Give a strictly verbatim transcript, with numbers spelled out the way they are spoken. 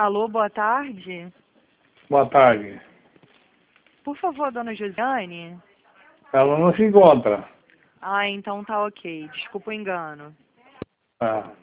Alô, boa tarde. Boa tarde. Por favor, dona Josiane? Ela não se encontra. Ah, então tá ok. Desculpa o engano. Tá.